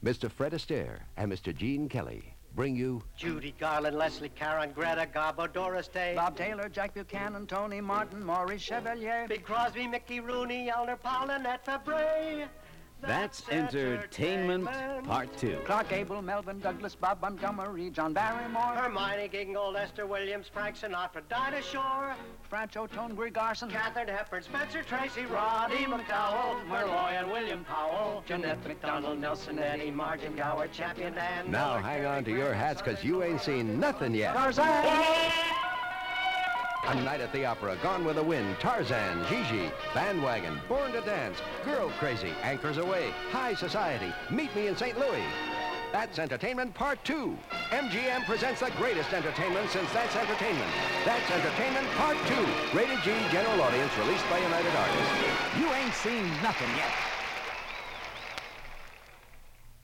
Mr. Fred Astaire and Mr. Gene Kelly bring you Judy Garland, Leslie Caron, Greta Garbo, Doris Day, Bob Taylor, Jack Buchanan, Tony Martin, Maurice Chevalier, Big Crosby, Mickey Rooney, Elner Powell, Annette Fabre. That's Entertainment Part 2. Clark Gable, Melvin Douglas, Bob Montgomery, John Barrymore, Hermione Gingold, Esther Williams, Frank Sinatra, Dinah Shore, Francho Tone, Greer Garson, Katharine Hepburn, Spencer Tracy, Roddy McDowell, Merloy and William Powell, Jeanette McDonald, Nelson Eddy, Martin Gower, Champion and Now Miller, hang Gary on to your Grant, hats, because you ain't seen nothing yet. Tarzan, A Night at the Opera, Gone with the Wind, Tarzan, Gigi, Bandwagon, Born to Dance, Girl Crazy, Anchors Away, High Society, Meet Me in St. Louis. That's Entertainment Part 2. MGM presents the greatest entertainment since That's Entertainment. That's Entertainment Part 2. Rated G, general audience, released by United Artists. you ain't seen nothing yet.